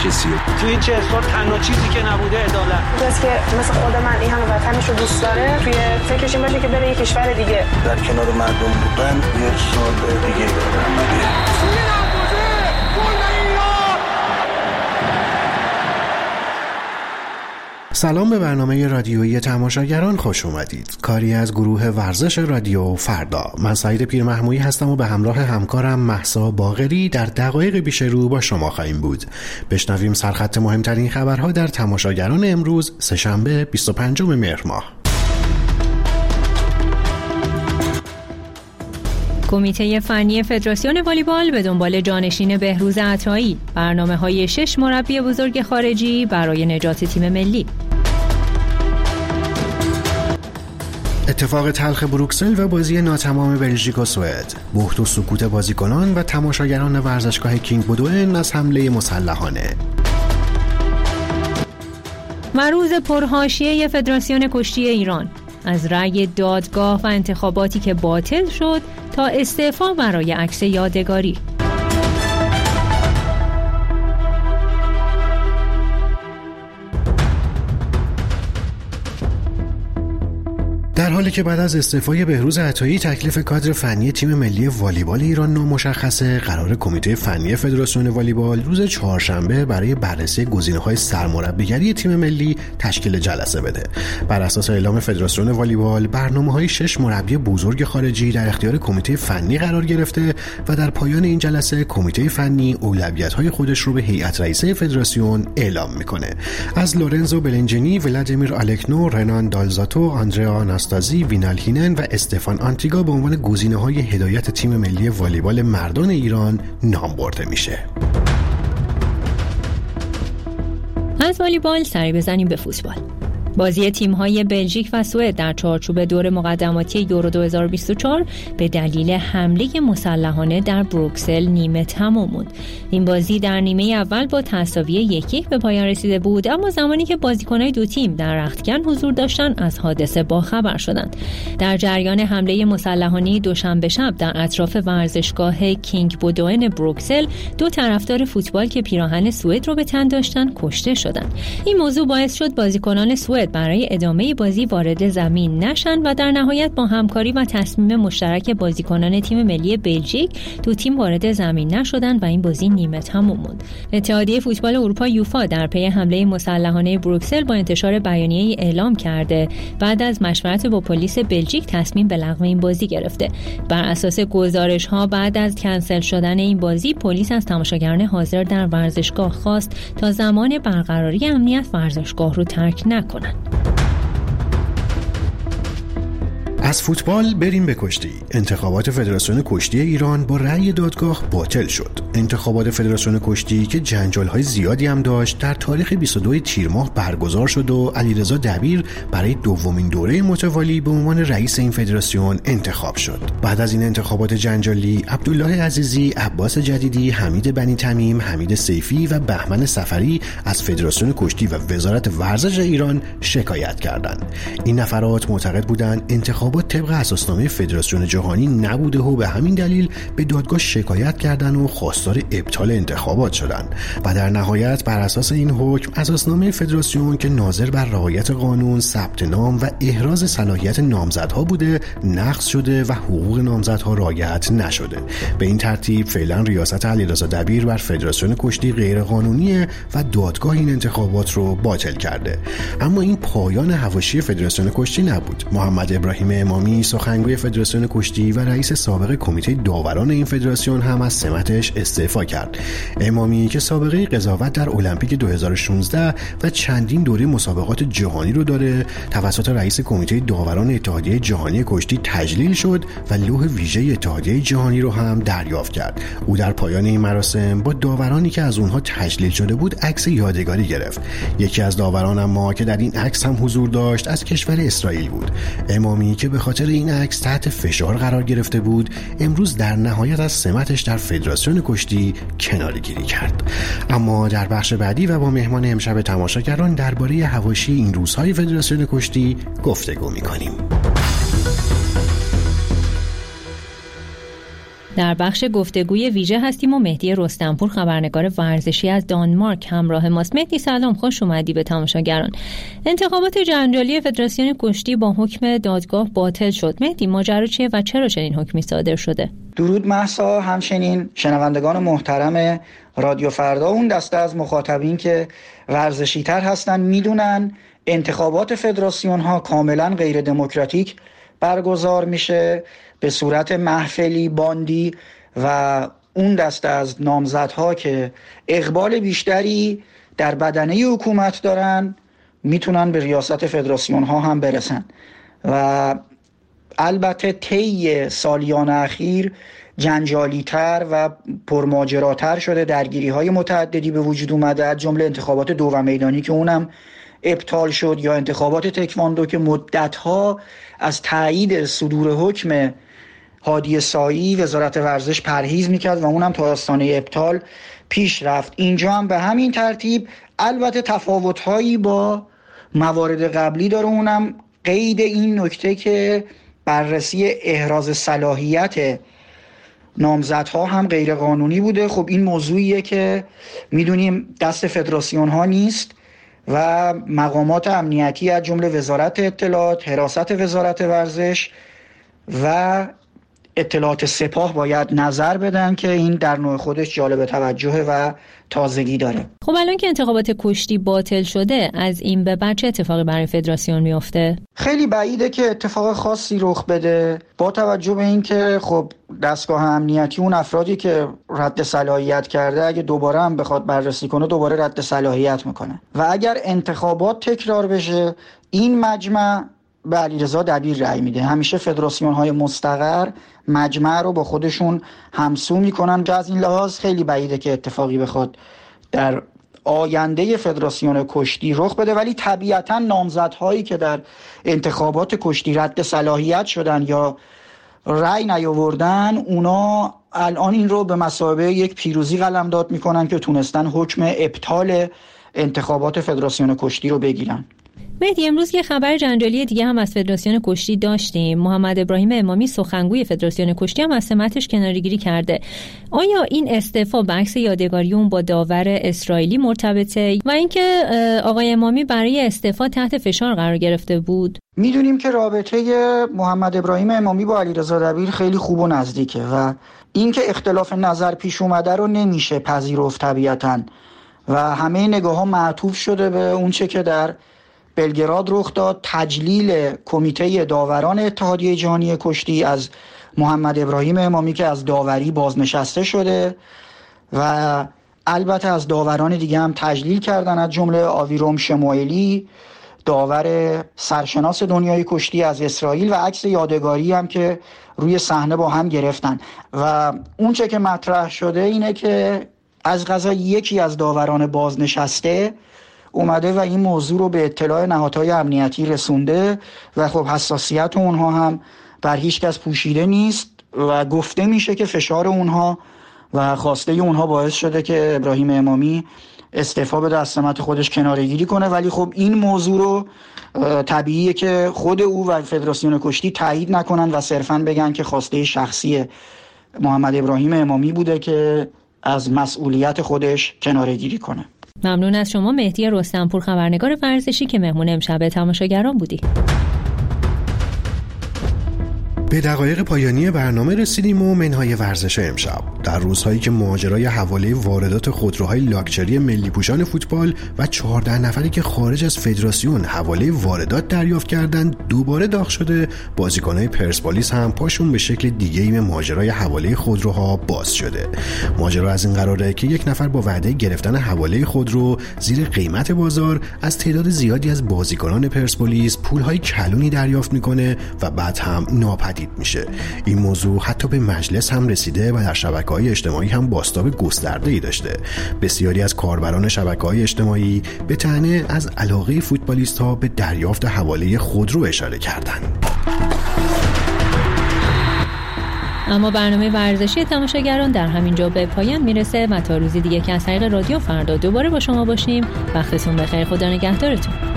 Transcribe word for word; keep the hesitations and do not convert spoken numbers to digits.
کسی توی این چه سال تنها چیزی که نبوده عدالت. کسی که مثل خود من این همه وطنش رو دوست داره توی فکرش این باشه که بره یه کشور دیگه در کنار مردم بودن یه سال دیگه دارم. سلام به برنامه رادیویی تماشاگران خوش اومدید. کاری از گروه ورزش رادیو فردا. من سعید پیرمحمودی هستم و به همراه همکارم مهسا باقری در دقایق پیش رو با شما خواهیم بود. بشنویم سرخط مهمترین خبرها در تماشاگران امروز سه‌شنبه بیست و پنجم مهر ماه. کمیته فنی فدراسیون والیبال به دنبال جانشین بهروز عطایی. برنامه‌های شش مربی بزرگ خارجی برای نجات تیم ملی. اتفاق تلخ بروکسل و بازی ناتمام بلژیک و سوئد. بهت و سکوت بازیکنان و تماشاگران ورزشگاه کینگ بودوئن از حمله مسلحانه. و روز پرحاشیه فدراسیون کشتی ایران. از رأی دادگاه و انتخاباتی که باطل شد تا استعفا برای عکس یادگاری. در حالی که بعد از استعفای بهروز عطایی تکلیف کادر فنی تیم ملی والیبال ایران نامشخصه، قرار کمیته فنی فدراسیون والیبال روز چهارشنبه برای بررسی گزینه‌های سرمربیگری تیم ملی تشکیل جلسه بده. بر اساس اعلام فدراسیون والیبال، برنامه‌های شش مربی بزرگ خارجی در اختیار کمیته فنی قرار گرفته و در پایان این جلسه کمیته فنی اولویت‌های خودش رو به هیئت رئیسه فدراسیون اعلام می‌کنه. از لورنزو بلنجینی، ولادیمیر آلکنو، رنان دالزاتو، آندریا ناستازی، وینال هینن و استفان آنتیگا به عنوان گزینه‌های هدایت تیم ملی والیبال مردان ایران نام برده میشه. از والیبال سری بزنیم به فوتبال. بازی تیم‌های بلژیک و سوئد در چارچوب دور مقدماتی یورو دو هزار و بیست و چهار به دلیل حمله مسلحانه در بروکسل نیمه تمام موند. این بازی در نیمه اول با تساوی یک یک به پایان رسیده بود، اما زمانی که بازیکن‌های دو تیم در رختکن حضور داشتند از حادثه باخبر شدند. در جریان حمله مسلحانه دوشنبه شب در اطراف ورزشگاه کینگ بودوئن بروکسل، دو طرفدار فوتبال که پیراهن سوئد رو به تن داشتند کشته شدند. این موضوع باعث شد بازیکنان سوئد برای ادامه بازی وارد زمین نشن و در نهایت با همکاری و تصمیم مشترک بازیکنان تیم ملی بلژیک دو تیم وارد زمین نشدند و این بازی نیمه تمام موند. اتحادیه فوتبال اروپا یوفا در پی حمله مسلحانه بروکسل با انتشار بیانیه‌ای اعلام کرده بعد از مشورت با پلیس بلژیک تصمیم به لغو این بازی گرفته. بر اساس گزارش‌ها بعد از کنسل شدن این بازی، پلیس از تماشاگران حاضر در ورزشگاه خواست تا زمان برقراری امنیت ورزشگاه رو ترک نکنند. از فوتبال بریم به کشتی. انتخابات فدراسیون کشتی ایران با رأی دادگاه باطل شد. انتخابات فدراسیون کشتی که جنجال‌های زیادی هم داشت در تاریخ بیست و دو تیر ماه برگزار شد و علیرضا دبیر برای دومین دوره متوالی به عنوان رئیس این فدراسیون انتخاب شد. بعد از این انتخابات جنجالی، عبدالله عزیزی، عباس جدیدی، حمید بنی تمیم، حمید سیفی و بهمن سفری از فدراسیون کشتی و وزارت ورزش ایران شکایت کردند. این نفرات معتقد بودند انتخابات طبق اساسنامه فدراسیون جهانی نبوده و به همین دلیل به دادگاه شکایت کردند و خواستار ابطال انتخابات شدند و در نهایت بر اساس این حکم اساسنامه فدراسیون که ناظر بر رعایت قانون، ثبت نام و احراز صلاحیت نامزدها بوده نقض شده و حقوق نامزدها رعایت نشده. به این ترتیب فعلا ریاست علیرضا دبیر بر فدراسیون کشتی غیر قانونیه و دادگاه این انتخابات رو باطل کرده. اما این پایان حواشی فدراسیون کشتی نبود. محمد ابراهیم امامی، سخنگوی فدراسیون کشتی و رئیس سابق کمیته داوران این فدراسیون هم از سمتش استعفا کرد. امامی که سابقه قضاوت در المپیک دو هزار و شانزده و چندین دوره مسابقات جهانی رو داره، توسط رئیس کمیته داوران اتحادیه جهانی کشتی تجلیل شد و لوح ویژه اتحادیه جهانی رو هم دریافت کرد. او در پایان این مراسم با داورانی که از اونها تجلیل شده بود عکس یادگاری گرفت. یکی از داوران اما که در این عکس هم حضور داشت از کشور اسرائیل بود. امامی که به خاطر این عکس تحت فشار قرار گرفته بود، امروز در نهایت از سمتش در فدراسیون کشتی کناره‌گیری کرد. اما در بخش بعدی و با مهمان امشب تماشاگران درباره حواشی این روزهای فدراسیون کشتی گفتگو می‌کنیم. در بخش گفتگوی ویژه هستیم و مهدی رستمپور خبرنگار ورزشی از دانمارک همراه ماست. مهدی سلام، خوش اومدی به تماشاگران. انتخابات جنجالی فدراسیون کشتی با حکم دادگاه باطل شد. مهدی ماجرا چیه و چرا چنین حکمی صادر شده؟ درود مهسا، همچنین شنوندگان محترم رادیو فردا. اون دسته از مخاطبین که ورزشی تر هستن میدونن انتخابات فدراسیون ها کاملا غیر دموکراتیک برگزار میشه به صورت محفلی باندی و اون دسته از نامزدها که اقبال بیشتری در بدنه حکومت دارن میتونن به ریاست فدراسیون ها هم برسن. و البته طی سالیان اخیر جنجالی تر و پرماجراتر شده، درگیری های متعددی به وجود اومده، از جمله انتخابات دو و میدانی که اونم ابطال شد، یا انتخابات تکواندو که مدتها از تایید صدور حکم هادی سایی وزارت ورزش پرهیز میکرد و اونم تا آستانه ابطال پیش رفت. اینجا هم به همین ترتیب، البته تفاوت‌هایی با موارد قبلی داره، اونم قید این نکته که بررسی احراز صلاحیت نامزدها هم غیر قانونی بوده. خب این موضوعیه که میدونیم دست فدراسیون ها نیست و مقامات امنیتی از جمله وزارت اطلاعات، حراست وزارت ورزش و اطلاعات سپاه باید نظر بدن که این در نوع خودش جالب توجه و تازگی داره. خب الان که انتخابات کشتی باطل شده، از این به بعد چه اتفاقی برای فدراسیون میفته؟ خیلی بعیده که اتفاق خاصی رخ بده، با توجه به این که خب دستگاه امنیتی اون افرادی که رد صلاحیت کرده اگه دوباره هم بخواد بررسی کنه دوباره رد صلاحیت میکنه و اگر انتخابات تکرار بشه این مجمع به علیرضا دبیر رأی میده. همیشه فدراسیون های مستقر مجمع رو با خودشون همسو میکنن. از این لحاظ خیلی بعیده که اتفاقی بخواد در آینده فدراسیون کشتی رخ بده، ولی طبیعتا نامزدهایی که در انتخابات کشتی رد صلاحیت شدن یا رأی نیاوردن، اونا الان این رو به مثابه یک پیروزی قلمداد میکنن که تونستن حکم ابطال انتخابات فدراسیون کشتی رو بگیرن. مهدی، امروز یه خبر جنجالی دیگه هم از فدراسیون کشتی داشتیم. محمد ابراهیم امامی سخنگوی فدراسیون کشتی هم از سمتش کناره‌گیری کرده. آیا این استعفا به عکس یادگاری اون با داور اسرائیلی مرتبطه و اینکه آقای امامی برای استعفا تحت فشار قرار گرفته بود؟ میدونیم که رابطه محمد ابراهیم امامی با علیرضا دبیر خیلی خوب و نزدیکه و اینکه اختلاف نظر پیش اومده رو نمیشه پذیرفت طبیعتاً و همه نگاه‌ها معطوف شده به اونچه که در بلگراد رخ داد، تجلیل کمیته داوران اتحادیه جهانی کشتی از محمد ابراهیم امامی که از داوری بازنشسته شده و البته از داوران دیگه هم تجلیل کردن، از جمله آویروم شموئیلی داور سرشناس دنیای کشتی از اسرائیل و عکس یادگاری هم که روی صحنه با هم گرفتن. و اون چه که مطرح شده اینه که از قضا یکی از داوران بازنشسته اومده و این موضوع رو به اطلاع نهادهای امنیتی رسونده و خب حساسیت اونها هم بر هیچ کس پوشیده نیست و گفته میشه که فشار اونها و خواسته اونها باعث شده که ابراهیم امامی استعفا بده، از سمت خودش کناره‌گیری کنه. ولی خب این موضوع رو طبیعیه که خود او و فدراسیون کشتی تایید نکنن و صرفاً بگن که خواسته شخصی محمد ابراهیم امامی بوده که از مسئولیت خودش کناره‌گیری کنه. ممنون از شما مهدی رستمپور خبرنگار ورزشی که مهمون امشب تماشاگران بودی. به دقایق پایانی برنامه رسیدیم و منهای ورزش امشب. در روزهایی که ماجرای حواله واردات خودروهای لاکچری ملی پوشان فوتبال و چهارده نفری که خارج از فدراسیون حواله واردات دریافت کردند دوباره داغ شده، بازیکن‌های پرسپولیس هم پاشون به شکل دیگه‌ای به ماجرای حواله خودروها باز شده. ماجرا از این قراره که یک نفر با وعده گرفتن حواله خودرو زیر قیمت بازار از تعداد زیادی از بازیکنان پرسپولیس پول‌های کلونی دریافت می‌کنه و بعد هم ناپدید میشه. این موضوع حتی به مجلس هم رسیده و در شبکه‌های اجتماعی هم بازتاب گسترده‌ای داشته. بسیاری از کاربران شبکه‌های اجتماعی به طعنه از علاقه فوتبالیست‌ها به دریافت حواله خودرو اشاره کردند. اما برنامه ورزشی تماشاگران در همین جا به پایان میرسه و تا روزی دیگه که از طریق رادیو فردا دوباره با شما باشیم. وقتتون بخیر، خدا نگهدارتون.